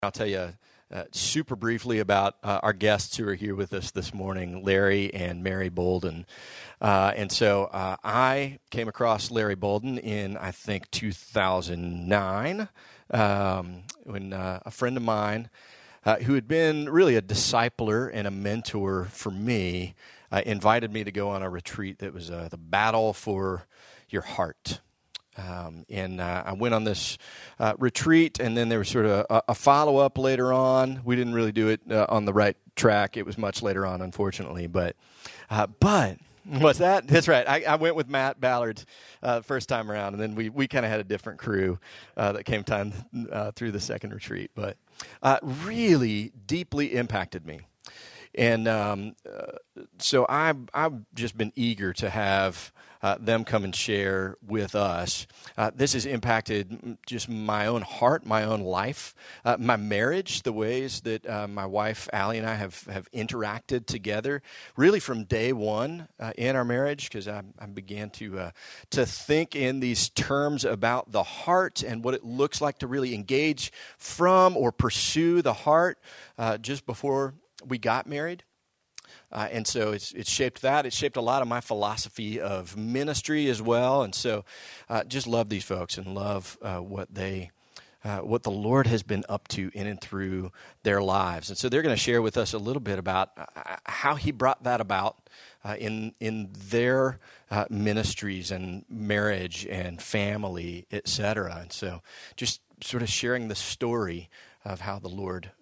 I'll tell you super briefly about our guests who are here with us this morning, Larry and Mary Bolden. So I came across Larry Bolden in, I think, 2009 when a friend of mine who had been really a discipler and a mentor for me invited me to go on a retreat that was the Battle for Your Heart. I went on this retreat, and then there was sort of a follow-up later on. We didn't really do it on the right track. It was much later on, unfortunately. But what's that? That's right. I went with Matt Ballard first time around, and then we kind of had a different crew that came through the second retreat. But really deeply impacted me. And so I've just been eager to have them come and share with us. This has impacted just my own heart, my own life, my marriage, the ways that my wife, Allie, and I have interacted together, really from day one in our marriage, because I began to think in these terms about the heart and what it looks like to really engage from or pursue the heart just before we got married. And so it's shaped that. It shaped a lot of my philosophy of ministry as well. And so just love these folks and love what the Lord has been up to in and through their lives. And so they're going to share with us a little bit about how he brought that about in their ministries and marriage and family, et cetera. And so just sort of sharing the story of how the Lord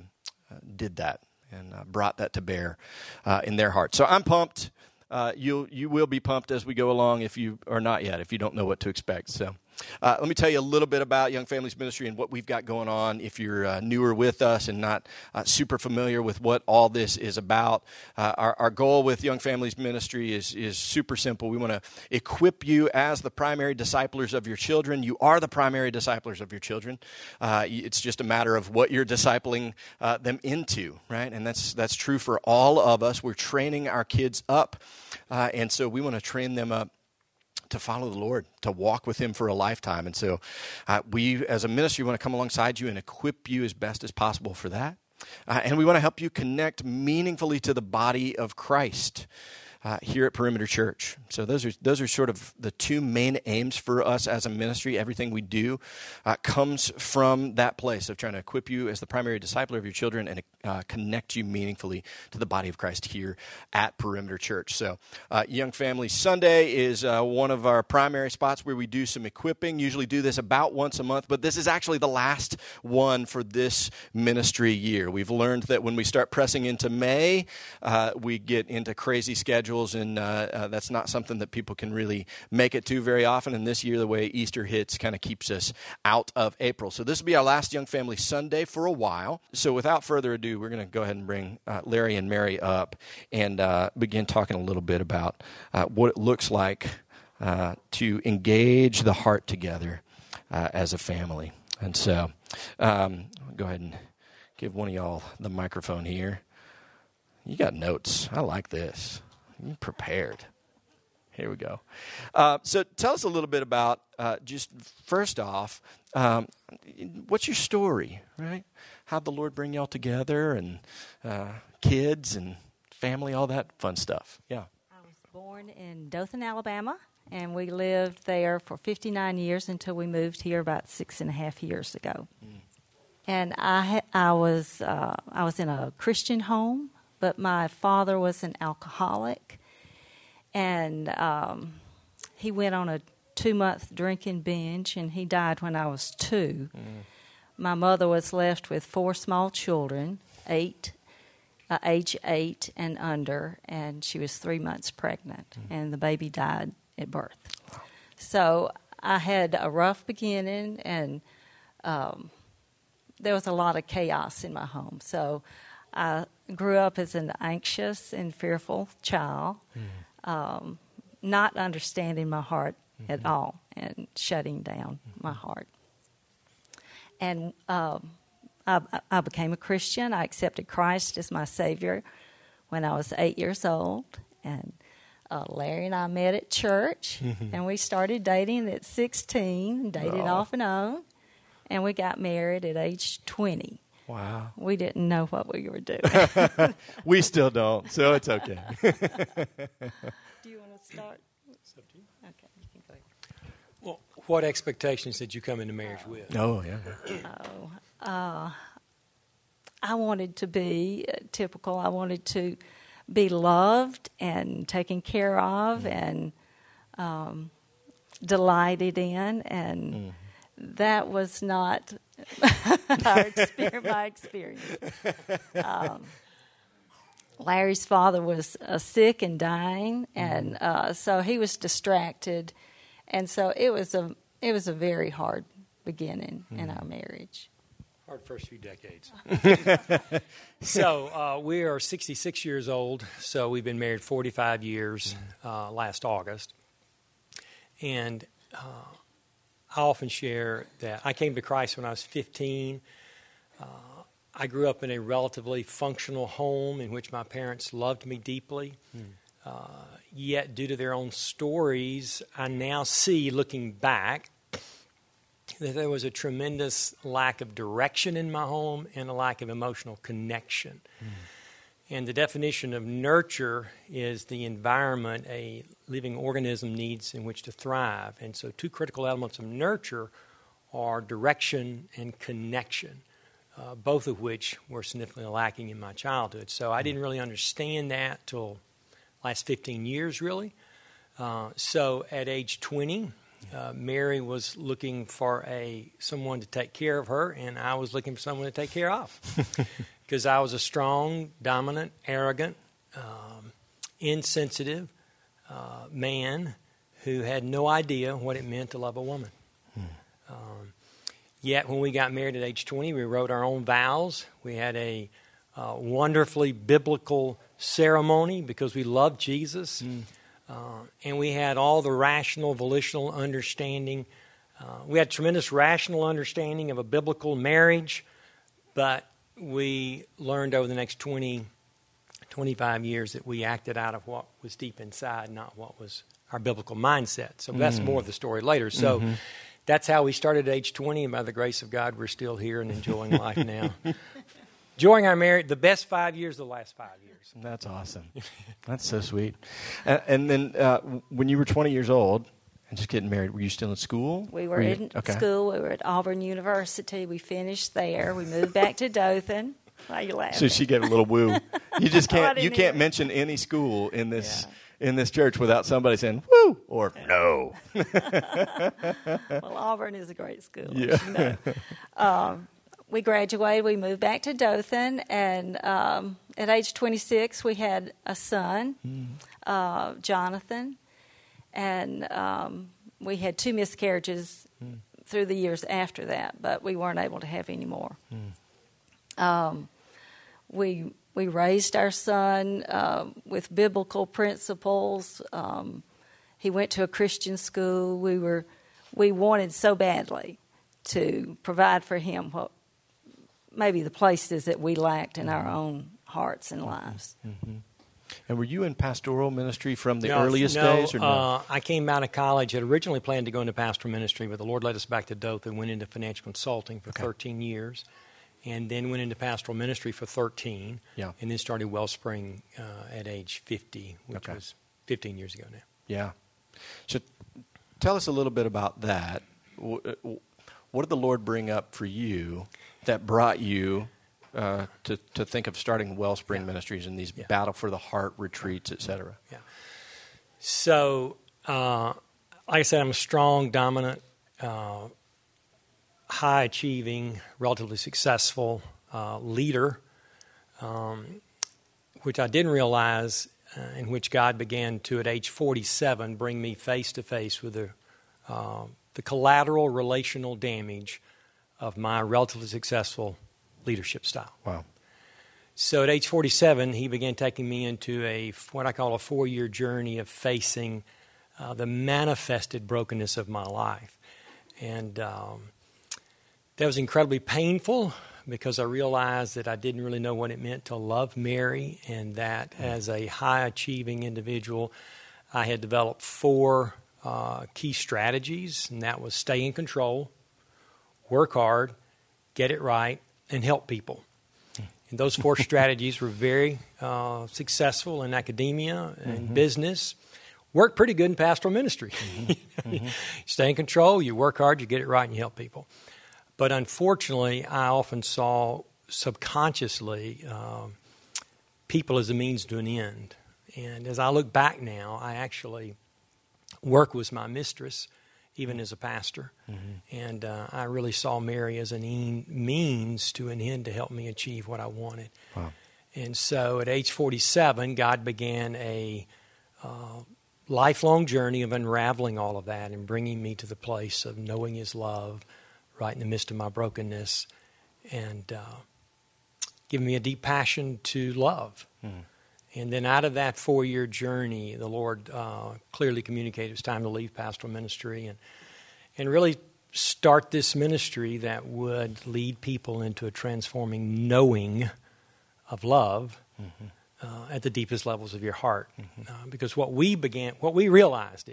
did that. And brought that to bear in their heart. So I'm pumped. You will be pumped as we go along if you are not yet, if you don't know what to expect. So let me tell you a little bit about Young Families Ministry and what we've got going on if you're newer with us and not super familiar with what all this is about. Our goal with Young Families Ministry is super simple. We want to equip you as the primary disciplers of your children. You are the primary disciplers of your children. It's just a matter of what you're discipling them into, right? And that's true for all of us. We're training our kids up, and so we want to train them up to follow the Lord, to walk with him for a lifetime. And so we, as a ministry, want to come alongside you and equip you as best as possible for that. And we want to help you connect meaningfully to the body of Christ here at Perimeter Church. So those are sort of the two main aims for us as a ministry. Everything we do comes from that place of trying to equip you as the primary discipler of your children and connect you meaningfully to the body of Christ here at Perimeter Church. So Young Family Sunday is one of our primary spots where we do some equipping. Usually do this about once a month, but this is actually the last one for this ministry year. We've learned that when we start pressing into May, we get into crazy schedules, and that's not something that people can really make it to very often. And this year, the way Easter hits kind of keeps us out of April. So this will be our last Young Family Sunday for a while. So without further ado, we're going to go ahead and bring Larry and Mary up and begin talking a little bit about what it looks like to engage the heart together as a family. And so I'll go ahead and give one of y'all the microphone here. You got notes. I like this. You're prepared. Here we go. So tell us a little bit about, just first off, what's your story, right? How'd the Lord bring y'all together, and kids and family, all that fun stuff? Yeah. I was born in Dothan, Alabama, and we lived there for 59 years until we moved here about 6.5 years ago. And I was in a Christian home, but my father was an alcoholic, and he went on a 2-month drinking binge, and he died when I was 2. My mother was left with 4 small children, age 8 and under, and she was 3 months pregnant, and the baby died at birth. Wow. So I had a rough beginning, and there was a lot of chaos in my home. So I grew up as an anxious and fearful child, not understanding my heart at all and shutting down my heart. And I became a Christian. I accepted Christ as my Savior when I was 8 years old. And Larry and I met at church, and we started dating at 16, dated off and on. And we got married at age 20. Wow. We didn't know what we were doing. We still don't, so it's okay. Do you want to start? It's up to you. Okay, you can go ahead. Well, what expectations did you come into marriage with? Oh, yeah. I wanted to be typical. I wanted to be loved and taken care of and delighted in, and that was not my experience. Larry's father was sick and dying, and so he was distracted, and so it was a very hard beginning in our marriage. Hard first few decades. So we are 66 years old, so we've been married 45 years last August. And I often share that I came to Christ when I was 15. I grew up in a relatively functional home in which my parents loved me deeply. Yet, due to their own stories, I now see, looking back, that there was a tremendous lack of direction in my home and a lack of emotional connection. And the definition of nurture is the environment a living organism needs in which to thrive. And so two critical elements of nurture are direction and connection, both of which were significantly lacking in my childhood. So I didn't really understand that till last 15 years, really. So at age 20, Mary was looking for someone to take care of her, and I was looking for someone to take care of. Because I was a strong, dominant, arrogant, insensitive man who had no idea what it meant to love a woman. Yet when we got married at age 20, we wrote our own vows. We had a wonderfully biblical ceremony because we loved Jesus. And we had all the rational, volitional understanding. We had tremendous rational understanding of a biblical marriage, but we learned over the next 20, 25 years that we acted out of what was deep inside, not what was our biblical mindset. So that's more of the story later. So that's how we started at age 20, and by the grace of God, we're still here and enjoying life now. Enjoying our marriage, the best 5 years of the last 5 years. That's awesome. That's so sweet. And then when you were 20 years old and just getting married, were you still in school? We were in school. We were at Auburn University. We finished there. We moved back to Dothan. Why are you laughing? So she gave a little woo. You just can't. You can't mention any school in this church without somebody saying woo or no. Well, Auburn is a great school. Yeah. You know. We graduated. We moved back to Dothan, and at age 26, we had a son, Jonathan, and we had 2 miscarriages through the years after that, but we weren't able to have any more. We raised our son with biblical principles. He went to a Christian school. We wanted so badly to provide for him what maybe the places that we lacked in our own hearts and lives. And were you in pastoral ministry from the earliest days? Or no? I came out of college. Had originally planned to go into pastoral ministry, but the Lord led us back to Dothan, went into financial consulting for 13 years, and then went into pastoral ministry for 13, and then started Wellspring at age 50, which was 15 years ago now. Yeah. So tell us a little bit about that. What did the Lord bring up for you that brought you to think of starting Wellspring Ministries and these Battle for the Heart retreats, et cetera? Yeah. So, like I said, I'm a strong, dominant, high-achieving, relatively successful leader, which I didn't realize, in which God began to, at age 47, bring me face-to-face with the collateral relational damage of my relatively successful leadership style. Wow. So at age 47, he began taking me into what I call a 4-year journey of facing the manifested brokenness of my life. And that was incredibly painful because I realized that I didn't really know what it meant to love Mary, and that as a high-achieving individual, I had developed 4 key strategies, and that was stay in control, work hard, get it right, and help people. And those 4 strategies were very successful in academia and business. Worked pretty good in pastoral ministry. You stay in control, you work hard, you get it right, and you help people. But unfortunately, I often saw subconsciously people as a means to an end. And as I look back now, I actually work with my mistress, even as a pastor. And I really saw Mary as a means to an end to help me achieve what I wanted. Wow. And so at age 47, God began a lifelong journey of unraveling all of that and bringing me to the place of knowing His love right in the midst of my brokenness, and giving me a deep passion to love. And then out of that 4-year journey, the Lord clearly communicated it was time to leave pastoral ministry and really start this ministry that would lead people into a transforming knowing of love at the deepest levels of your heart. Because what we realized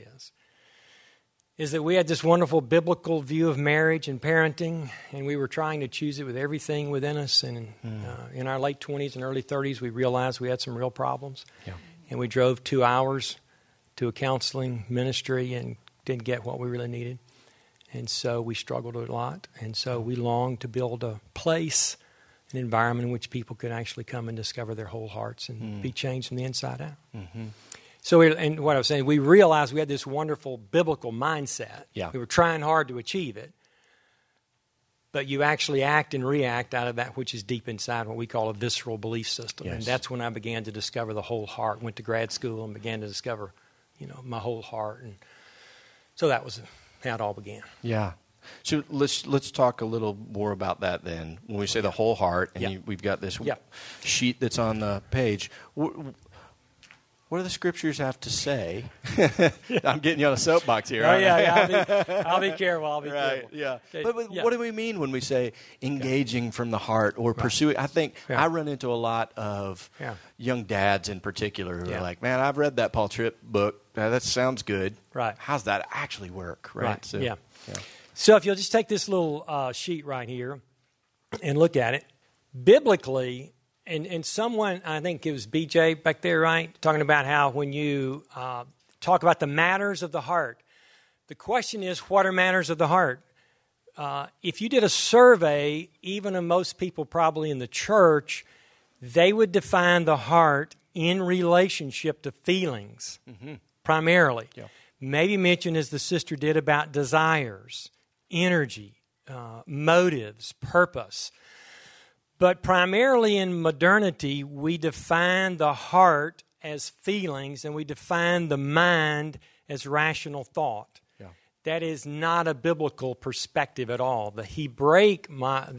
is that we had this wonderful biblical view of marriage and parenting, and we were trying to choose it with everything within us. And in our late 20s and early 30s, we realized we had some real problems. Yeah. And we drove 2 hours to a counseling ministry and didn't get what we really needed. And so we struggled a lot. And so we longed to build a place, an environment in which people could actually come and discover their whole hearts and be changed from the inside out. So, and what I was saying, we realized we had this wonderful biblical mindset. Yeah. We were trying hard to achieve it. But you actually act and react out of that which is deep inside, what we call a visceral belief system. Yes. And that's when I began to discover the whole heart. Went to grad school and began to discover, my whole heart. And so that was how it all began. Yeah. So let's talk a little more about that then. When we say the whole heart, and we've got this sheet that's on the page. What do the scriptures have to say? I'm getting you on a soapbox here. Oh, yeah. I'll be careful. I'll be careful. Yeah. Okay. But what do we mean when we say engaging from the heart or pursuing? I think I run into a lot of young dads in particular who are like, man, I've read that Paul Tripp book. That sounds good. Right. How's that actually work? Right. So, So if you'll just take this little sheet right here and look at it, biblically, and someone, I think it was BJ back there, right, talking about how when you talk about the matters of the heart, the question is, what are matters of the heart? If you did a survey, even of most people probably in the church, they would define the heart in relationship to feelings, primarily. Yeah. Maybe mention, as the sister did, about desires, energy, motives, purpose. But primarily in modernity, we define the heart as feelings, and we define the mind as rational thought. Yeah. That is not a biblical perspective at all. The Hebraic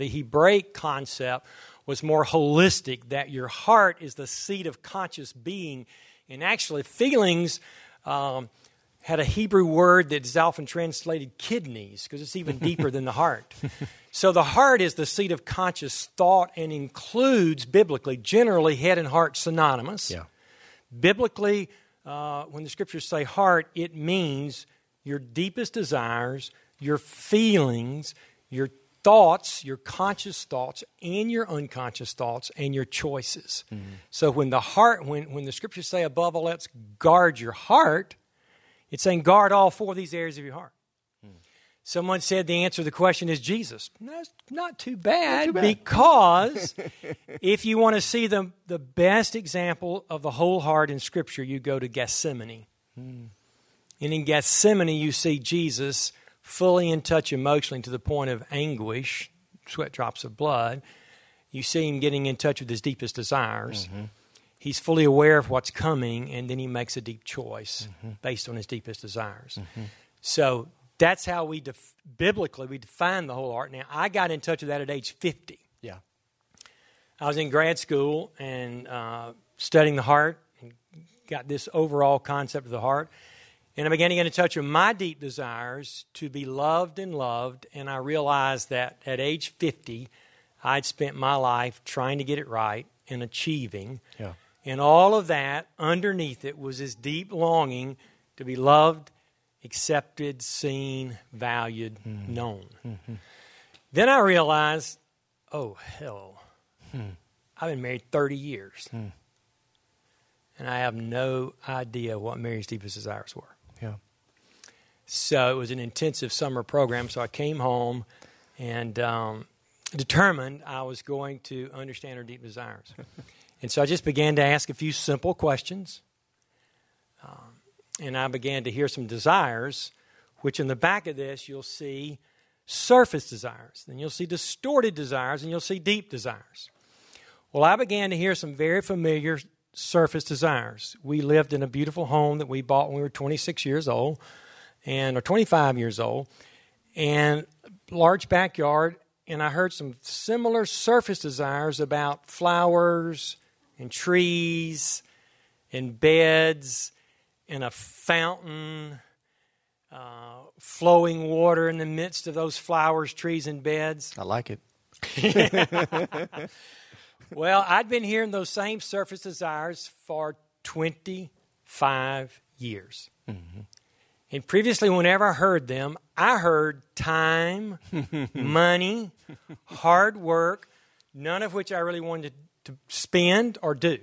concept was more holistic, that your heart is the seat of conscious being. And actually, feelings had a Hebrew word that's often translated kidneys, because it's even deeper than the heart. So the heart is the seat of conscious thought and includes, biblically, generally head and heart synonymous. Yeah. Biblically, when the scriptures say heart, it means your deepest desires, your feelings, your thoughts, your conscious thoughts, and your unconscious thoughts, and your choices. So when the heart, when the scriptures say above all else, guard your heart, it's saying guard all 4 of these areas of your heart. Someone said the answer to the question is Jesus. That's not too bad, because if you want to see the best example of the whole heart in Scripture, you go to Gethsemane. And in Gethsemane, you see Jesus fully in touch emotionally to the point of anguish, sweat drops of blood. You see him getting in touch with his deepest desires. He's fully aware of what's coming, and then he makes a deep choice based on his deepest desires. So that's how we biblically we define the whole heart. Now, I got in touch with that at age 50. Yeah, I was in grad school and studying the heart, and got this overall concept of the heart. And I began to get in touch with my deep desires to be loved, and I realized that at age 50, I'd spent my life trying to get it right and achieving. Yeah. And all of that, underneath it, was this deep longing to be loved, accepted, seen, valued, known. Then I realized oh, hell. I've been married 30 years. And I have no idea what Mary's deepest desires were. Yeah. So it was an intensive summer program. So I came home and determined I was going to understand her deep desires. And so I just began to ask a few simple questions. And I began to hear some desires, which in the back of this you'll see surface desires. Then you'll see distorted desires, and you'll see deep desires. Well, I began to hear some very familiar surface desires. We lived in a beautiful home that we bought when we were 26 years old, or 25 years old, and large backyard, and I heard some similar surface desires about flowers and trees and beds and a fountain, flowing water in the midst of those flowers, trees, and beds. I like it. Well, I'd been hearing those same surface desires for 25 years. And previously, whenever I heard them, I heard time, money, hard work, none of which I really wanted to spend or do.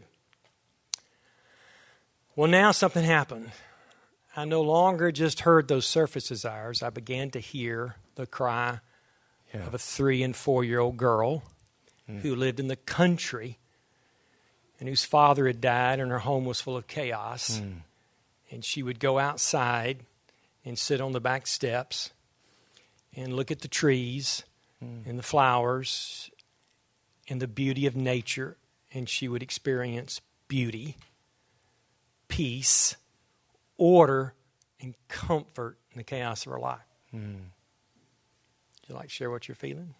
Well, now something happened. I no longer just heard those surface desires. I began to hear the cry of a 3- and 4-year-old girl who lived in the country and whose father had died and her home was full of chaos. And she would go outside and sit on the back steps and look at the trees and the flowers and the beauty of nature, and she would experience beauty, peace, order, and comfort in the chaos of her life. Would you like to share what you're feeling?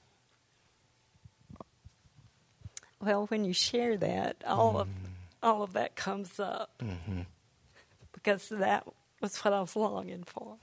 Well, when you share that, all of that comes up because that was what I was longing for.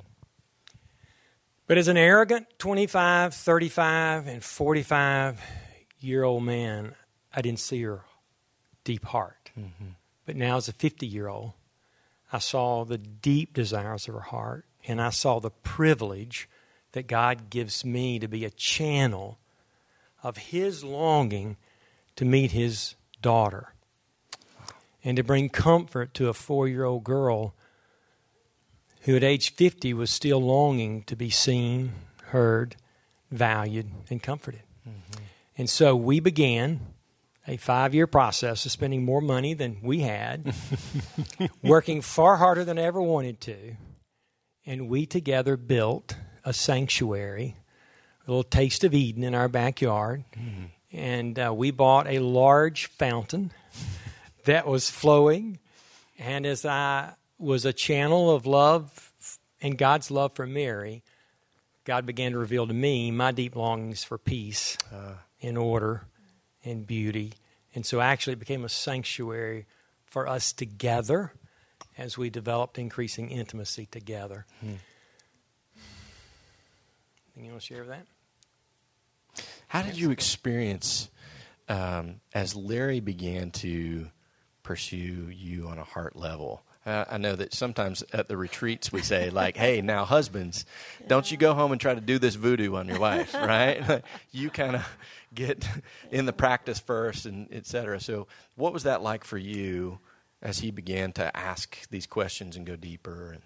But as an arrogant 25, 35, and 45-year-old man, I didn't see her deep heart. But now as a 50-year-old, I saw the deep desires of her heart, and I saw the privilege that God gives me to be a channel of His longing to meet His daughter and to bring comfort to a 4-year-old girl who at age 50 was still longing to be seen, heard, valued, and comforted. And so we began a 5-year process of spending more money than we had, working far harder than I ever wanted to, and we together built a sanctuary, a little taste of Eden in our backyard, and we bought a large fountain that was flowing, and as I was a channel of love and God's love for Mary, God began to reveal to me my deep longings for peace and order and beauty. And so actually it became a sanctuary for us together as we developed increasing intimacy together. Anything you want to share with that? How did you experience, as Larry began to pursue you on a heart level? I know that sometimes at the retreats we say, like, hey, now husbands, don't you go home and try to do this voodoo on your wife, right? You kind of get in the practice first, and et cetera. So what was that like for you as he began to ask these questions and go deeper? And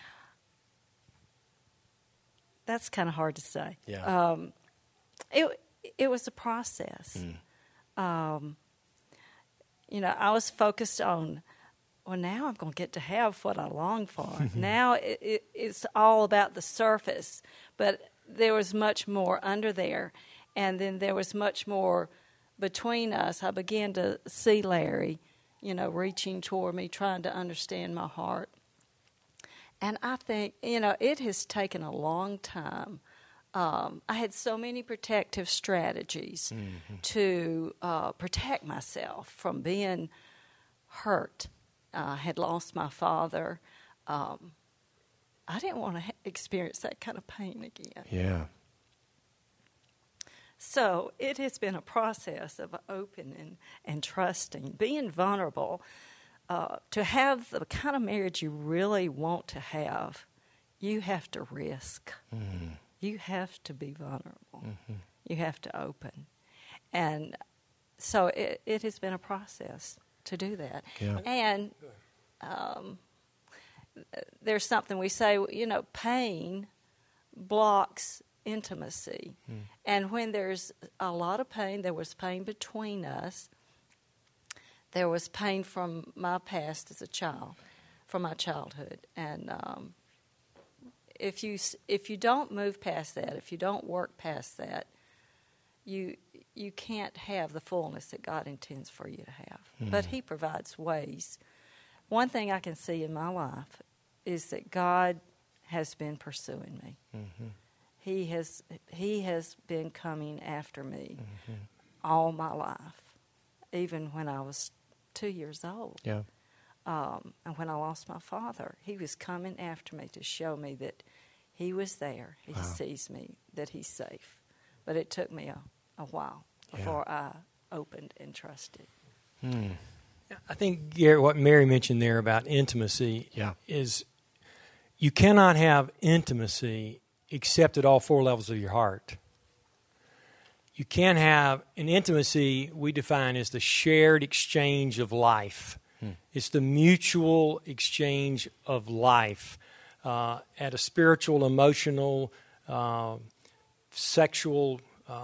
That's kind of hard to say. Yeah. It was a process. I was focused on, well, now I'm going to get to have what I long for. Now it's all about the surface, but there was much more under there, and then there was much more between us. I began to see Larry, reaching toward me, trying to understand my heart. And I think, it has taken a long time. I had so many protective strategies to protect myself from being hurt. I had lost my father. I didn't want to experience that kind of pain again. Yeah. So it has been a process of opening and trusting, being vulnerable. To have the kind of marriage you really want to have, you have to risk. You have to be vulnerable. You have to open. And so it has been a process to do that. Yeah. And there's something we say, pain blocks intimacy. And when there's a lot of pain, there was pain between us. There was pain from my past as a child, from my childhood. And if you don't move past that, if you don't work past that, you can't have the fullness that God intends for you to have. But He provides ways. One thing I can see in my life is that God has been pursuing me. He has been coming after me all my life, even when I was 2 years old. Yeah. And when I lost my father, He was coming after me to show me that He was there. He sees me, that He's safe. But it took me a while before I opened and trusted. I think, Garrett, what Mary mentioned there about intimacy is you cannot have intimacy except at all four levels of your heart. You can't have an intimacy we define as the shared exchange of life. It's the mutual exchange of life at a spiritual, emotional, sexual.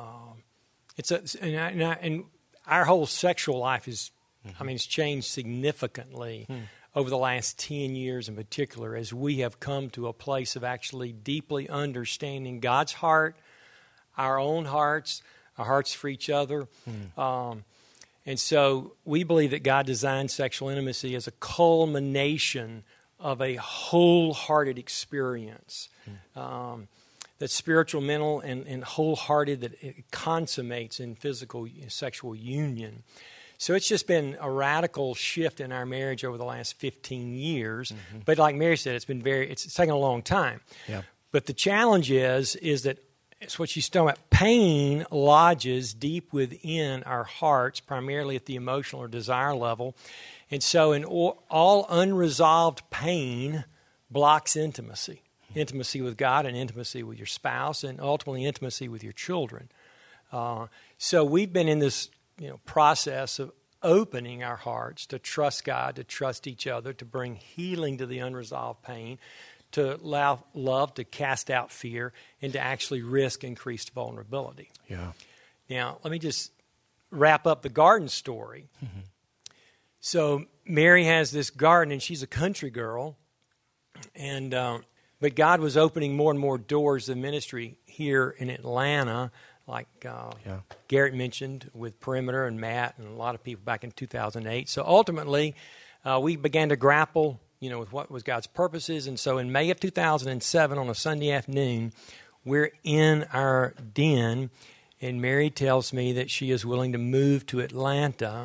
And our whole sexual life is, it's changed significantly over the last 10 years in particular, as we have come to a place of actually deeply understanding God's heart, our own hearts, our hearts for each other. And so we believe that God designed sexual intimacy as a culmination of a wholehearted experience. That's spiritual, mental, and wholehearted, that it consummates in physical sexual union. So it's just been a radical shift in our marriage over the last 15 years. But like Mary said, it's taken a long time. Yeah. But the challenge is that it's what she's talking about. Pain lodges deep within our hearts, primarily at the emotional or desire level. And so all unresolved pain blocks intimacy. Intimacy with God and intimacy with your spouse and ultimately intimacy with your children. So we've been in this process of opening our hearts to trust God, to trust each other, to bring healing to the unresolved pain, to allow love to cast out fear, and to actually risk increased vulnerability. Yeah. Now, let me just wrap up the garden story. So Mary has this garden, and she's a country girl, and but God was opening more and more doors of ministry here in Atlanta, like Garrett mentioned, with Perimeter and Matt and a lot of people back in 2008. So ultimately, we began to grapple, with what was God's purposes. And so in May of 2007, on a Sunday afternoon, we're in our den, and Mary tells me that she is willing to move to Atlanta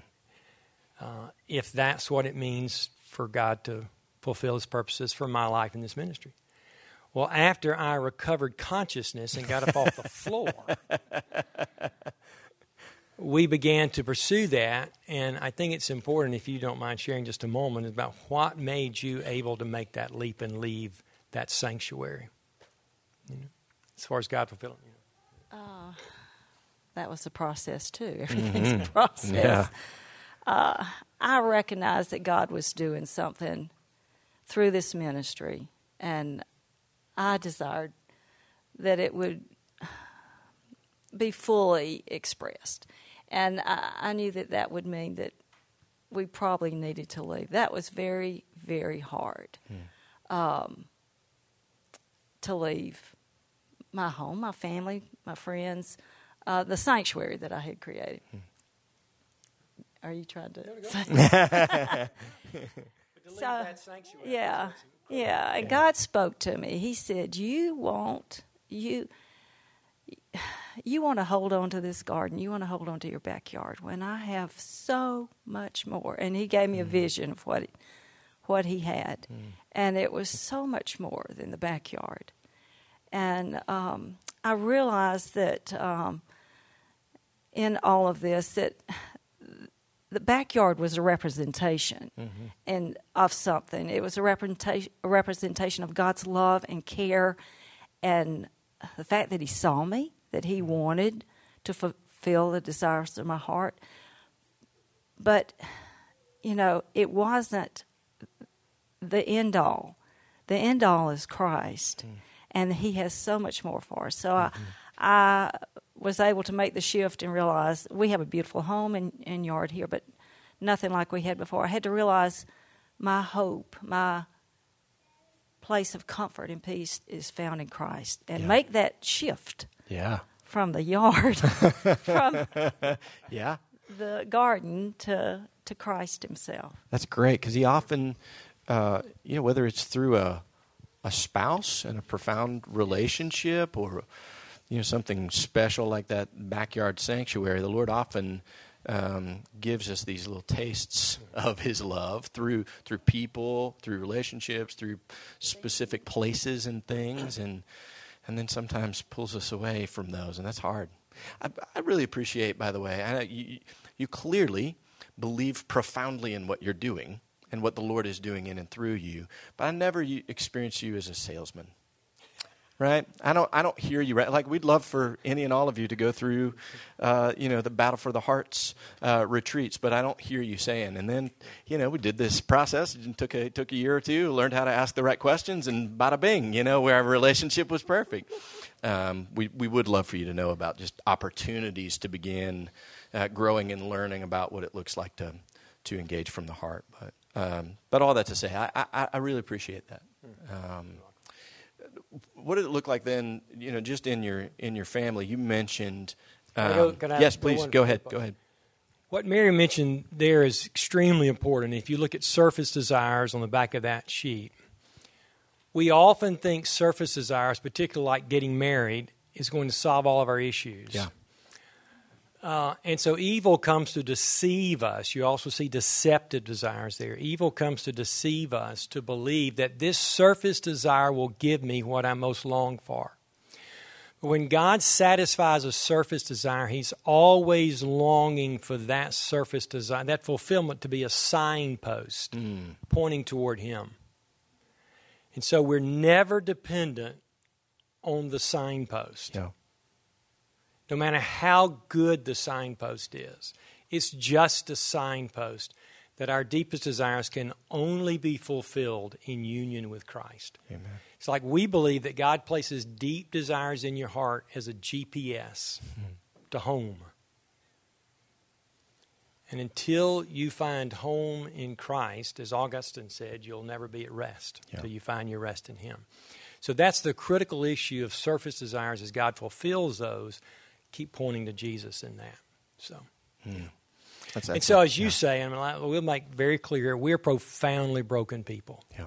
if that's what it means for God to fulfill His purposes for my life in this ministry. Well, after I recovered consciousness and got up off the floor, we began to pursue that. And I think it's important, if you don't mind sharing just a moment, about what made you able to make that leap and leave that sanctuary, as far as God fulfilling you. That was a process, too. Everything's a process. Yeah. I recognized that God was doing something through this ministry, and I desired that it would be fully expressed. And I knew that would mean that we probably needed to leave. That was very, very hard to leave my home, my family, my friends, the sanctuary that I had created. Are you trying to say that? That sanctuary. Yeah. And God spoke to me. He said, you want to hold on to this garden. You want to hold on to your backyard when I have so much more. And He gave me a vision of what He had. And it was so much more than the backyard. And I realized that in all of this, that the backyard was a representation and of something. It was a representation of God's love and care, and the fact that He saw me, that He wanted to fulfill the desires of my heart. But, it wasn't the end all. The end all is Christ, and He has so much more for us. So I was able to make the shift and realize we have a beautiful home and yard here, but nothing like we had before. I had to realize my hope, my place of comfort and peace is found in Christ, and make that shift from the yard, from the garden to Christ Himself. That's great, because He often, whether it's through a spouse and a profound relationship, or something special like that backyard sanctuary, the Lord often gives us these little tastes of His love through people, through relationships, through specific places and things, and then sometimes pulls us away from those, and that's hard. I really appreciate, by the way, you clearly believe profoundly in what you're doing and what the Lord is doing in and through you, but I never experience you as a salesman. Right? I don't hear you. Right? Like, we'd love for any and all of you to go through, the Battle for the Hearts retreats, but I don't hear you saying. And then, we did this process. It took a year or two, learned how to ask the right questions, and bada bing, where our relationship was perfect. We would love for you to know about just opportunities to begin growing and learning about what it looks like to engage from the heart. But all that to say, I really appreciate that. What did it look like then, just in your family? You mentioned... yes, please, go ahead. What Mary mentioned there is extremely important. If you look at surface desires on the back of that sheet, we often think surface desires, particularly like getting married, is going to solve all of our issues. Yeah. And so evil comes to deceive us. You also see deceptive desires there. Evil comes to deceive us to believe that this surface desire will give me what I most long for. But when God satisfies a surface desire, He's always longing for that surface desire, that fulfillment, to be a signpost pointing toward Him. And so we're never dependent on the signpost. No. No matter how good the signpost is, it's just a signpost that our deepest desires can only be fulfilled in union with Christ. Amen. It's like we believe that God places deep desires in your heart as a GPS to home. And until you find home in Christ, as Augustine said, you'll never be at rest until you find your rest in Him. So that's the critical issue of surface desires. As God fulfills those, keep pointing to Jesus in that. So, And so as you say, and we'll make very clear, we're profoundly broken people. Yeah.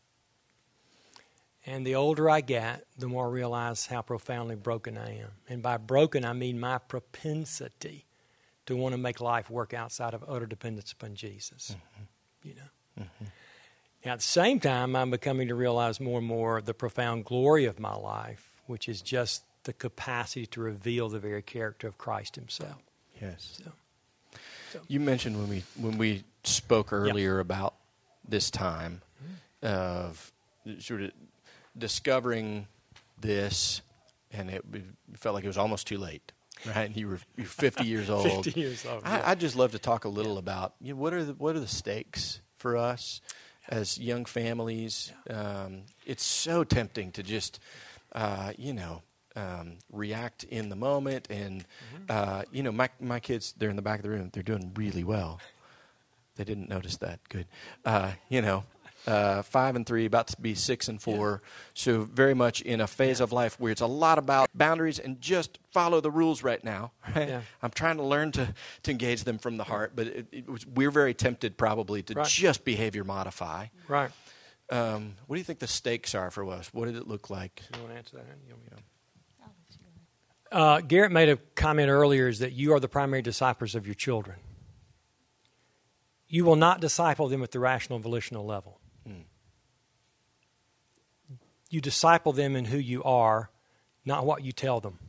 And the older I get, the more I realize how profoundly broken I am. And by broken, I mean my propensity to want to make life work outside of utter dependence upon Jesus. Now, at the same time, I'm becoming to realize more and more the profound glory of my life, which is just the capacity to reveal the very character of Christ Himself. Yes. So. You mentioned when we spoke earlier about this time of sort of discovering this, and it felt like it was almost too late, right? You're 50 years old. 50 years old. I'd just love to talk a little about what are the stakes for us as young families. It's so tempting to just react in the moment, and my kids, they're in the back of the room, they're doing really well. They didn't notice that. Good. 5 and 3, about to be 6 and 4. So very much in a phase of life where it's a lot about boundaries and just follow the rules right now. Right? Yeah. I'm trying to learn to engage them from the heart, but we're very tempted probably to just behavior modify. Right. What do you think the stakes are for us? What did it look like? You want to answer that? Garrett made a comment earlier, is that you are the primary disciples of your children. You will not disciple them at the rational volitional level. You disciple them in who you are, not what you tell them.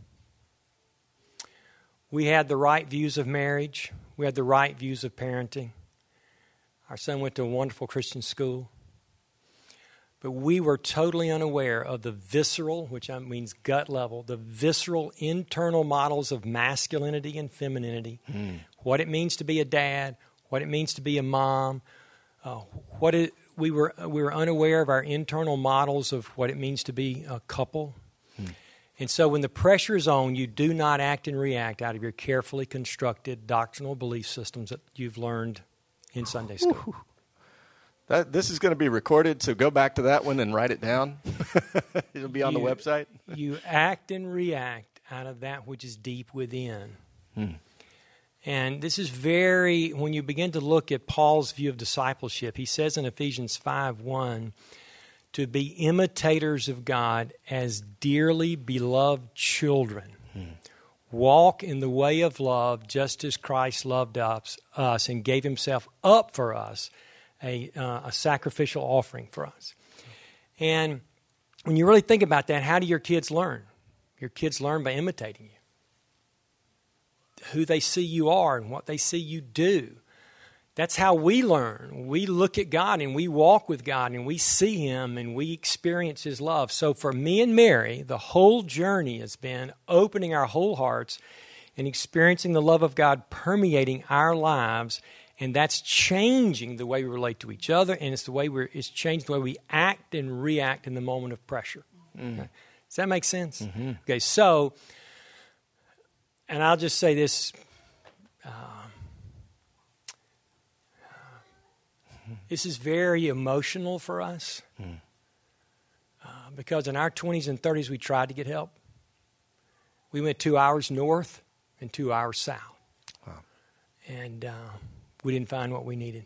We had the right views of marriage. We had the right views of parenting. Our son went to a wonderful Christian school. but we were totally unaware of the visceral, which means gut level, the visceral internal models of masculinity and femininity, what it means to be a dad, what it means to be a mom, we were unaware of our internal models of what it means to be a couple. And so when the pressure is on, you do not act and react out of your carefully constructed doctrinal belief systems that you've learned in Sunday school. This is going to be recorded, so go back to that one and write it down. It'll be on the website. You act and react out of that which is deep within. And this is when you begin to look at Paul's view of discipleship, he says in Ephesians 5:1, to be imitators of God as dearly beloved children. Walk in the way of love just as Christ loved us and gave himself up for us, a sacrificial offering for us. And when you really think about that, how do your kids learn? Your kids learn by imitating you. Who they see you are and what they see you do. That's how we learn. We look at God and we walk with God and we see him and we experience his love. So for me and Mary, the whole journey has been opening our whole hearts and experiencing the love of God permeating our lives. And that's changing the way we relate to each other, and it's changed the way we act and react in the moment of pressure. Okay. Does that make sense? Okay, so, and I'll just say this. This is very emotional for us because in our 20s and 30s we tried to get help. We went 2 hours north and 2 hours south. Wow. And we didn't find what we needed.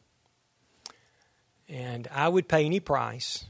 And I would pay any price.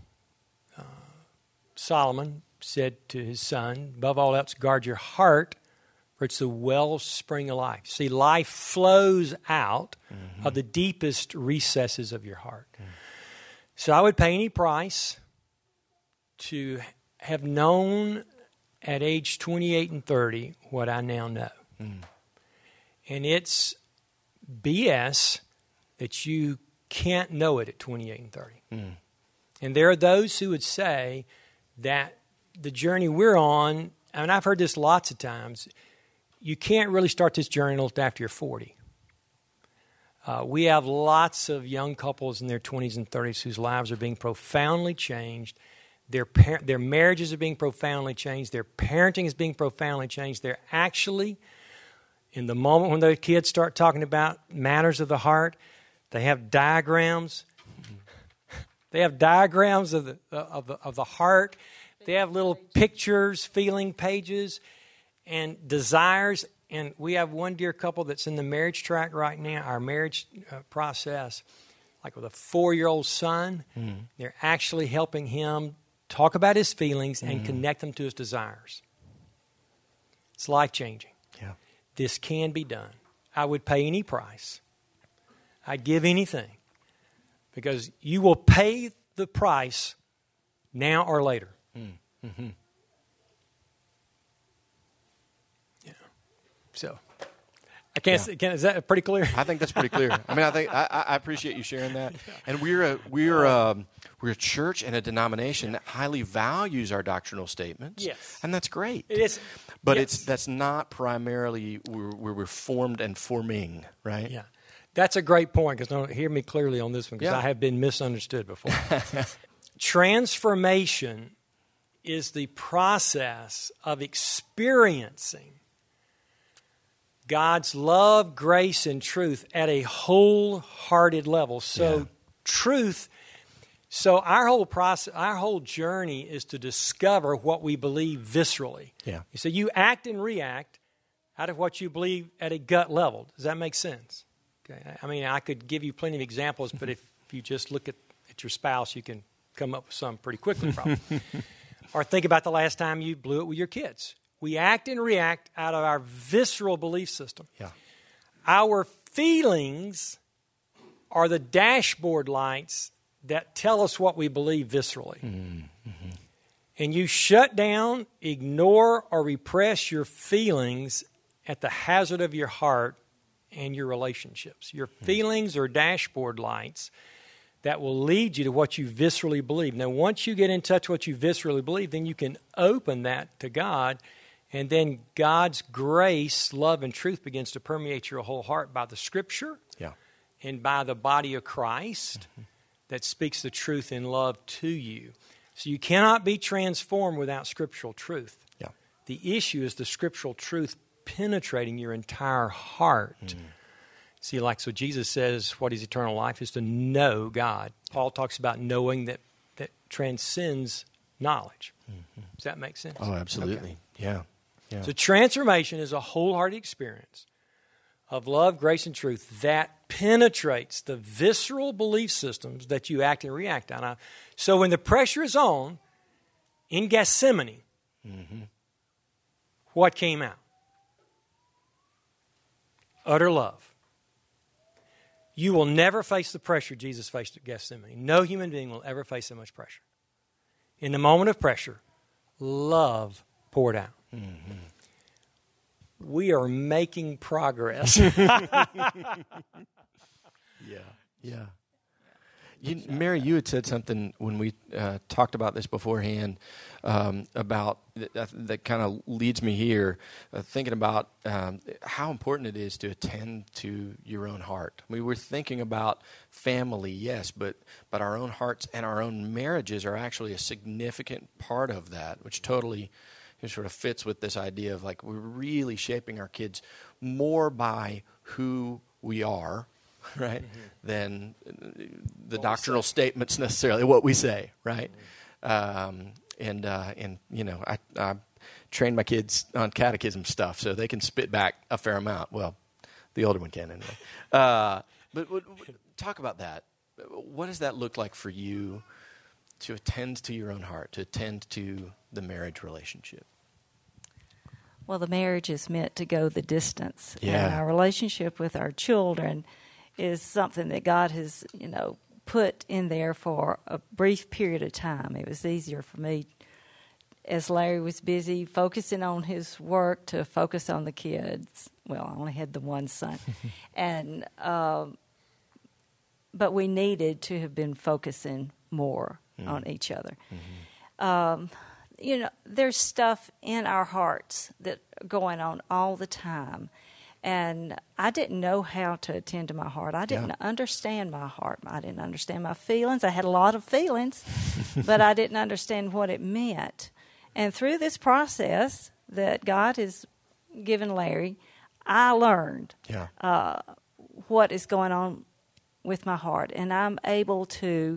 Solomon said to his son, above all else, guard your heart, for it's the wellspring of life. See, life flows out of the deepest recesses of your heart. So I would pay any price to have known at age 28 and 30 what I now know. And it's BS that you can't know it at 28 and 30. And there are those who would say that the journey we're on, and I've heard this lots of times, you can't really start this journey until after you're 40. We have lots of young couples in their 20s and 30s whose lives are being profoundly changed. Their marriages are being profoundly changed. Their parenting is being profoundly changed. They're actually, in the moment when their kids start talking about matters of the heart, they have diagrams. They have diagrams of the heart. They have little pictures, feeling pages, and desires. And we have one dear couple that's in the marriage track right now, our marriage process, like with a 4-year-old son. They're actually helping him talk about his feelings and connect them to his desires. It's life-changing. Yeah. This can be done. I would pay any price. I'd give anything. Because you will pay the price now or later. Yeah. So, I can't say, is that pretty clear? I think that's pretty clear. I mean, I appreciate you sharing that. And we're a church and a denomination that highly values our doctrinal statements. Yes. And that's great. It is. But that's not primarily where we're formed and forming, right? Yeah. That's a great point, because don't hear me clearly on this one, because Yeah. I have been misunderstood before. Transformation is the process of experiencing God's love, grace, and truth at a wholehearted level. So truth, so our whole process, our whole journey is to discover what we believe viscerally. Yeah. So you act and react out of what you believe at a gut level. Does that make sense? Okay. I mean, I could give you plenty of examples, but if you just look at your spouse, you can come up with some pretty quickly, probably. Or think about the last time you blew it with your kids. We act and react out of our visceral belief system. Yeah. Our feelings are the dashboard lights that tell us what we believe viscerally. And you shut down, ignore, or repress your feelings at the hazard of your heart and your relationships. Your feelings are dashboard lights that will lead you to what you viscerally believe. Now, once you get in touch with what you viscerally believe, then you can open that to God, and then God's grace, love, and truth begins to permeate your whole heart by the Scripture and by the body of Christ that speaks the truth in love to you. So you cannot be transformed without scriptural truth. Yeah. The issue is the scriptural truth penetrating your entire heart. See, so Jesus says what is eternal life is to know God. Paul talks about knowing that transcends knowledge. Does that make sense? Oh, absolutely. Okay. Yeah. So transformation is a wholehearted experience of love, grace, and truth that penetrates the visceral belief systems that you act and react on. So when the pressure is on in Gethsemane, what came out? Utter love. You will never face the pressure Jesus faced at Gethsemane. No human being will ever face so much pressure. In the moment of pressure, love poured out. We are making progress. Yeah. Mary, you had said something when we talked about this beforehand about that kind of leads me here, thinking about how important it is to attend to your own heart. I mean, we're thinking about family, yes, but our own hearts and our own marriages are actually a significant part of that, which totally sort of fits with this idea of like we're really shaping our kids more by who we are, right, than the doctrinal statements necessarily, what we say, right? And you know, I train my kids on catechism stuff so they can spit back a fair amount. Well, the older one can anyway. But talk about that. What does that look like for you to attend to your own heart, to attend to the marriage relationship? Well, the marriage is meant to go the distance. Yeah. And our relationship with our children is something that God has, put in there for a brief period of time. It was easier for me, as Larry was busy focusing on his work, to focus on the kids. Well, I only had the one son. And but we needed to have been focusing more on each other. There's stuff in our hearts that are going on all the time. And I didn't know how to attend to my heart. I didn't understand my heart. I didn't understand my feelings. I had a lot of feelings, but I didn't understand what it meant. And through this process that God has given Larry, I learned what is going on with my heart. And I'm able to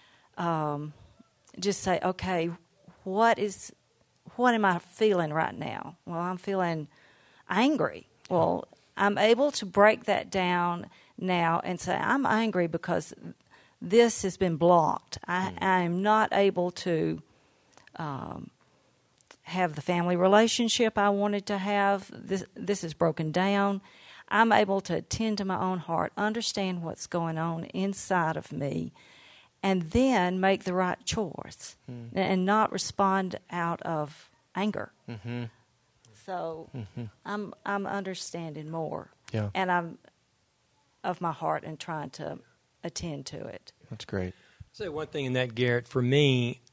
just say, okay, what am I feeling right now? Well, I'm feeling angry. Well, I'm able to break that down now and say, I'm angry because this has been blocked. I am not able to have the family relationship I wanted to have. This is broken down. I'm able to attend to my own heart, understand what's going on inside of me, and then make the right choice and not respond out of anger. So I'm understanding more, and I'm of my heart and trying to attend to it. That's great. I'll say one thing in that, Garrett. For me,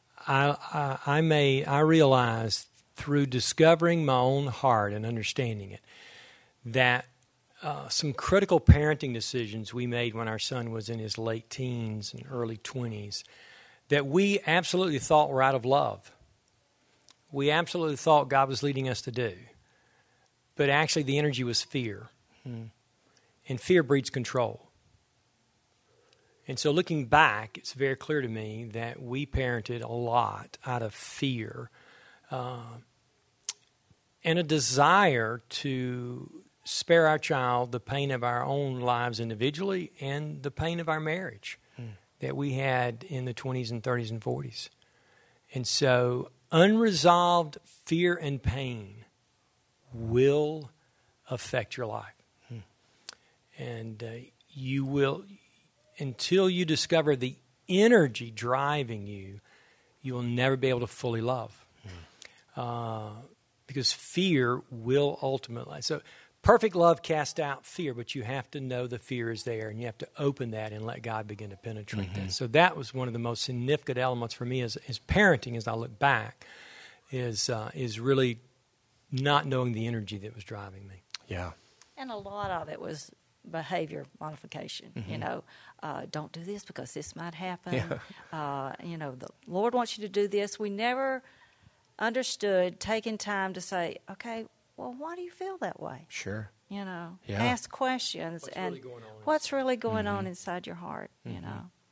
I realized through discovering my own heart and understanding it that some critical parenting decisions we made when our son was in his late teens and early 20s that we absolutely thought were out of love. We absolutely thought God was leading us to do. But actually the energy was fear. And fear breeds control. And so looking back, it's very clear to me that we parented a lot out of fear and a desire to spare our child the pain of our own lives individually and the pain of our marriage that we had in the 20s and 30s and 40s. And so unresolved fear and pain will affect your life. And you will, until you discover the energy driving you, you will never be able to fully love. Because fear will ultimately. So perfect love casts out fear, but you have to know the fear is there, and you have to open that and let God begin to penetrate that. So that was one of the most significant elements for me as parenting, as I look back, is really not knowing the energy that was driving me. Yeah. And a lot of it was behavior modification. Don't do this because this might happen. The Lord wants you to do this. We never understood taking time to say, okay, well, why do you feel that way? Sure. Ask questions. What's really going on Mm-hmm. inside your heart, and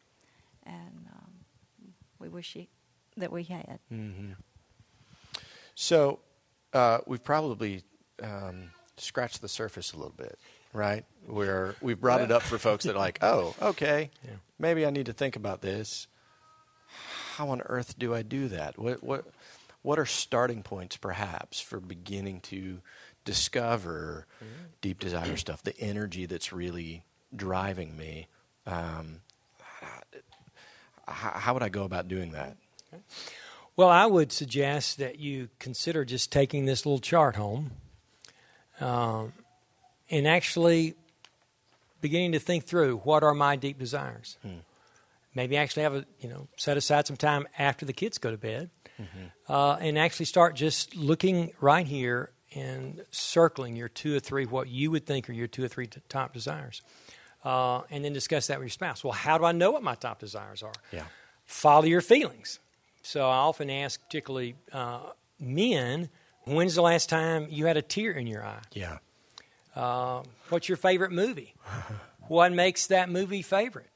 we wish that we had. Mm-hmm. So we've probably scratched the surface a little bit, right? Where we've brought it up for folks that are like, oh, okay, maybe I need to think about this. How on earth do I do that? What are starting points, perhaps, for beginning to discover deep desire stuff, the energy that's really driving me? How would I go about doing that? Well, I would suggest that you consider just taking this little chart home and actually beginning to think through, what are my deep desires? Maybe actually have set aside some time after the kids go to bed and actually start just looking right here and circling your 2 or 3, what you would think are your 2 or 3 top desires. And then discuss that with your spouse. Well, how do I know what my top desires are? Yeah. Follow your feelings. So I often ask, particularly men, when's the last time you had a tear in your eye? Yeah. What's your favorite movie? What makes that movie favorite?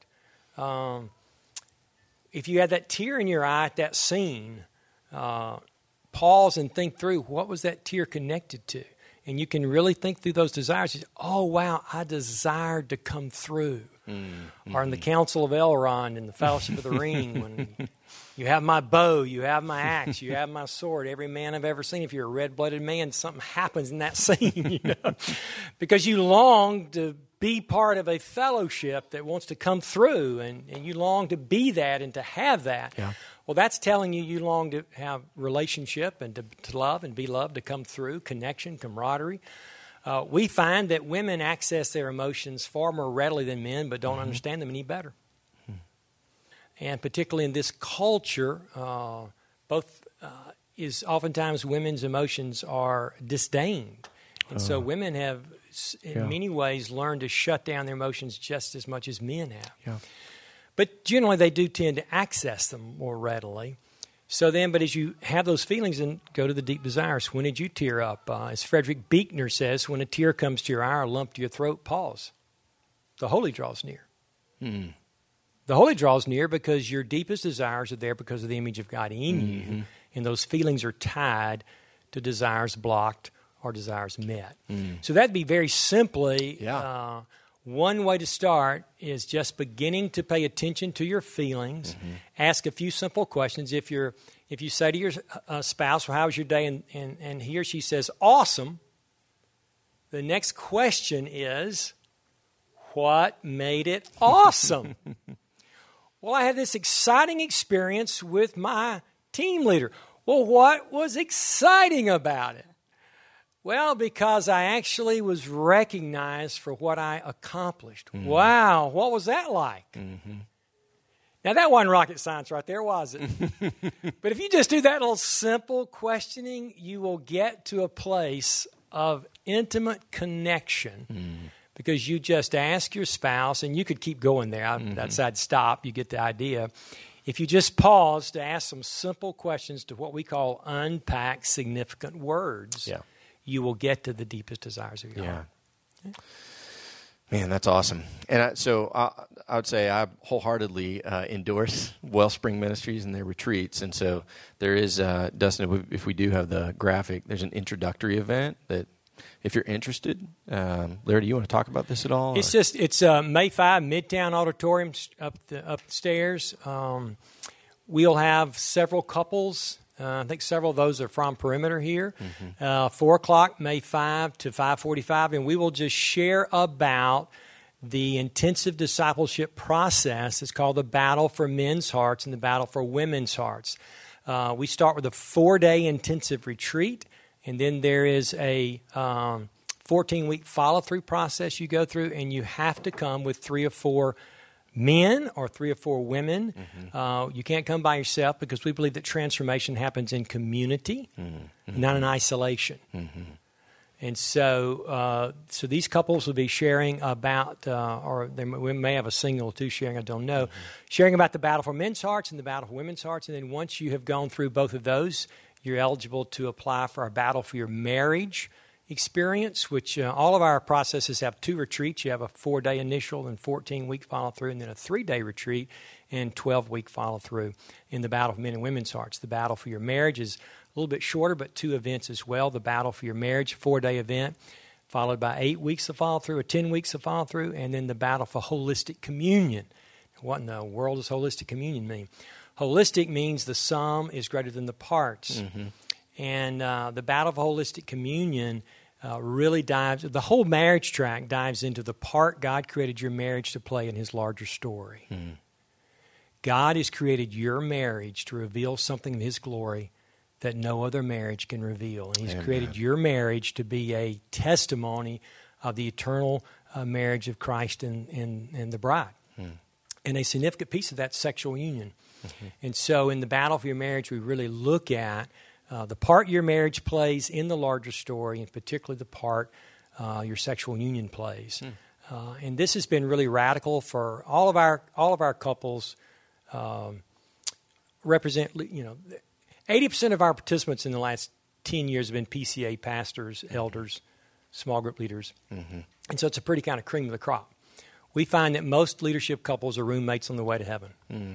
If you had that tear in your eye at that scene, pause and think through, what was that tear connected to? And you can really think through those desires. You say, oh, wow, I desired to come through. Or in the Council of Elrond in the Fellowship of the Ring, when you have my bow, you have my axe, you have my sword. Every man I've ever seen, if you're a red-blooded man, something happens in that scene, because you long to be part of a fellowship that wants to come through, and you long to be that and to have that. Yeah. Well, that's telling you long to have relationship and to love and be loved, to come through, connection, camaraderie. We find that women access their emotions far more readily than men, but don't understand them any better. And particularly in this culture, is oftentimes women's emotions are disdained. And so women have, in many ways, learned to shut down their emotions just as much as men have. Yeah. But generally, they do tend to access them more readily. So then, but as you have those feelings, and go to the deep desires. When did you tear up? As Frederick Buechner says, when a tear comes to your eye or a lump to your throat, pause. The holy draws near. The holy draws near because your deepest desires are there because of the image of God in you, and those feelings are tied to desires blocked or desires met. So that'd be very simply one way to start is just beginning to pay attention to your feelings. Ask a few simple questions. If you say to your spouse, well, how was your day? And he or she says, awesome. The next question is, what made it awesome? Well, I had this exciting experience with my team leader. Well, what was exciting about it? Well, because I actually was recognized for what I accomplished. Wow, what was that like? Now, that wasn't rocket science right there, was it? But if you just do that little simple questioning, you will get to a place of intimate connection because you just ask your spouse, and you could keep going there. That's I'd stop. You get the idea. If you just pause to ask some simple questions to what we call unpack significant words, you will get to the deepest desires of your heart. Man, that's awesome. And I would say I wholeheartedly endorse Wellspring Ministries and their retreats. And so there is, Dustin, if we do have the graphic, there's an introductory event that, if you're interested, Larry, do you want to talk about this at all? It's May 5, Midtown Auditorium upstairs. We'll have several couples. I think several of those are from Perimeter here. 4 o'clock, May 5 to 5:45, and we will just share about the intensive discipleship process. It's called the Battle for Men's Hearts and the Battle for Women's Hearts. We start with a 4-day intensive retreat, and then there is a 14-week follow-through process you go through, and you have to come with 3 or 4 men or 3 or 4 women. You can't come by yourself because we believe that transformation happens in community, not in isolation. And so these couples will be sharing about, we may have a single or 2 sharing, I don't know, sharing about the battle for men's hearts and the battle for women's hearts. And then once you have gone through both of those, you're eligible to apply for our battle for your marriage experience, which all of our processes have 2 retreats. You have a 4-day initial and 14-week follow-through, and then a 3-day retreat and 12-week follow-through in the battle for men and women's hearts. The battle for your marriage is a little bit shorter, but 2 events as well. The battle for your marriage, 4-day event, followed by 8 weeks of follow-through or 10 weeks of follow-through, and then the battle for holistic communion. What in the world does holistic communion mean? Holistic means the sum is greater than the parts. And the battle for holistic communion really dives, the whole marriage track dives into the part God created your marriage to play in his larger story. God has created your marriage to reveal something of his glory that no other marriage can reveal. And he's created your marriage to be a testimony of the eternal marriage of Christ and the bride. And a significant piece of that sexual union. And so in the battle for your marriage, we really look at the part your marriage plays in the larger story, and particularly the part your sexual union plays. And this has been really radical for all of our couples. Represent, 80% of our participants in the last 10 years have been PCA pastors, elders, small group leaders. And so it's a pretty kind of cream of the crop. We find that most leadership couples are roommates on the way to heaven.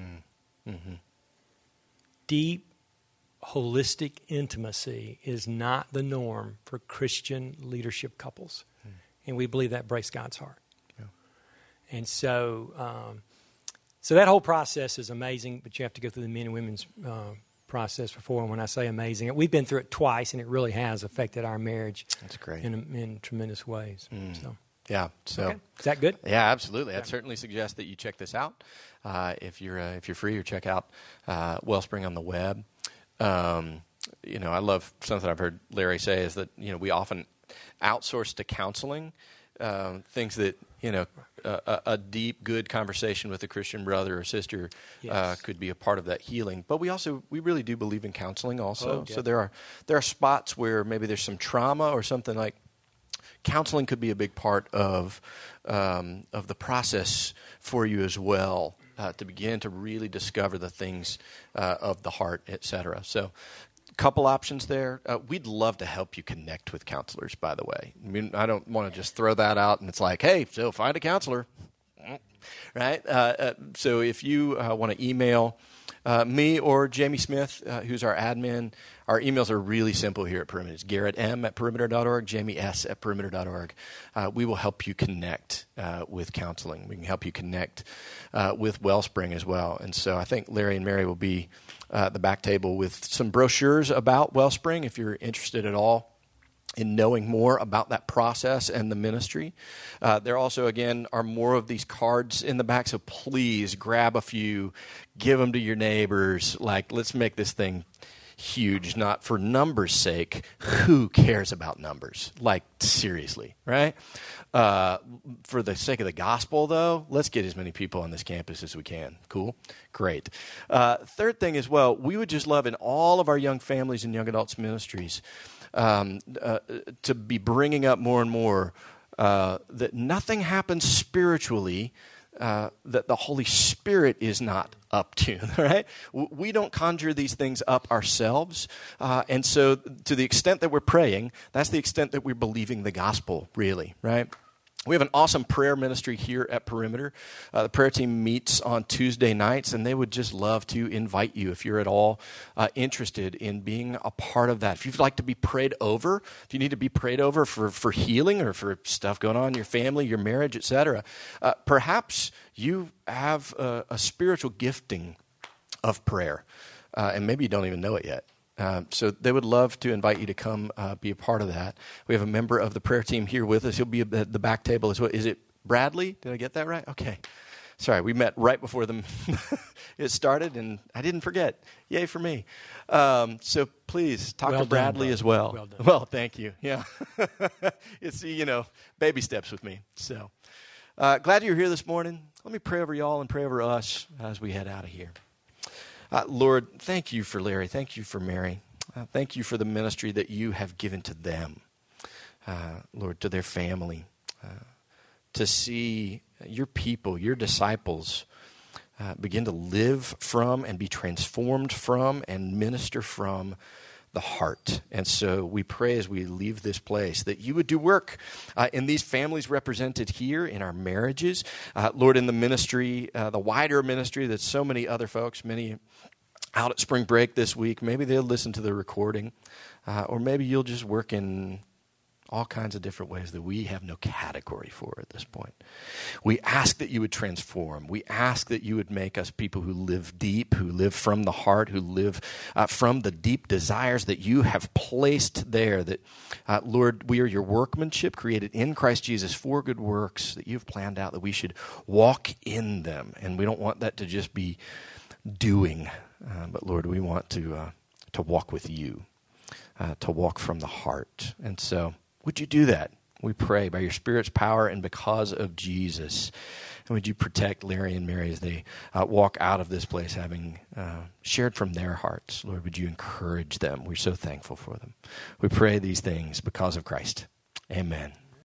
Deep, holistic intimacy is not the norm for Christian leadership couples. And we believe that breaks God's heart. And so that whole process is amazing, but you have to go through the men and women's process before. And when I say amazing, we've been through it twice, and it really has affected our marriage. That's great. In tremendous ways. Yeah. So okay. Is that good? Yeah, absolutely. I'd certainly suggest that you check this out if you're free, or check out Wellspring on the web. I love something I've heard Larry say is that we often outsource to counseling things that a deep, good conversation with a Christian brother or sister could be a part of that healing. But we really do believe in counseling also. So there are spots where maybe there's some trauma or something like. Counseling could be a big part of the process for you as well, to begin to really discover the things of the heart, etc. So, a couple options there. We'd love to help you connect with counselors, by the way. I mean, I don't want to just throw that out and it's like, hey, so find a counselor, right? So if you want to email me or Jamie Smith, who's our admin. Our emails are really simple here at Perimeter. It's Garrett M. at perimeter.org, Jamie S. at perimeter.org. We will help you connect with counseling. We can help you connect with Wellspring as well. And so I think Larry and Mary will be at the back table with some brochures about Wellspring if you're interested at all in knowing more about that process and the ministry. There also, again, are more of these cards in the back, so please grab a few, give them to your neighbors. Like, let's make this thing huge, not for numbers' sake. Who cares about numbers? Like, seriously, right? For the sake of the gospel, though, let's get as many people on this campus as we can. Cool? Great. Third thing as well, we would just love in all of our young families and young adults ministries to be bringing up more and more that nothing happens spiritually that the Holy Spirit is not up to, right? We don't conjure these things up ourselves. And so to the extent that we're praying, that's the extent that we're believing the gospel, really, right? We have an awesome prayer ministry here at Perimeter. The prayer team meets on Tuesday nights, and they would just love to invite you if you're at all interested in being a part of that. If you'd like to be prayed over, if you need to be prayed over for healing or for stuff going on in your family, your marriage, etc., perhaps you have a spiritual gifting of prayer, and maybe you don't even know it yet. So they would love to invite you to come be a part of that. We have a member of the prayer team here with us. He'll be at the back table as well. Is it Bradley? Did I get that right? Okay. Sorry, we met right before it started, and I didn't forget. Yay for me. So please talk Well to Bradley done, as well. Well done. Well, thank you. Yeah. It's, baby steps with me. So glad you're here this morning. Let me pray over y'all and pray over us as we head out of here. Lord, thank you for Larry. Thank you for Mary. Thank you for the ministry that you have given to them, Lord, to their family, to see your people, your disciples, begin to live from and be transformed from and minister from the heart. And so we pray as we leave this place that you would do work in these families represented here, in our marriages, Lord, in the ministry, the wider ministry that so many other folks, many out at spring break this week, maybe they'll listen to the recording, or maybe you'll just work in all kinds of different ways that we have no category for at this point. We ask that you would transform. We ask that you would make us people who live deep, who live from the heart, who live from the deep desires that you have placed there, that, Lord, we are your workmanship created in Christ Jesus for good works that you've planned out, that we should walk in them. And we don't want that to just be doing, but, Lord, we want to walk with you, to walk from the heart. And so would you do that? We pray by your Spirit's power and because of Jesus. And would you protect Larry and Mary as they walk out of this place having shared from their hearts? Lord, would you encourage them? We're so thankful for them. We pray these things because of Christ. Amen.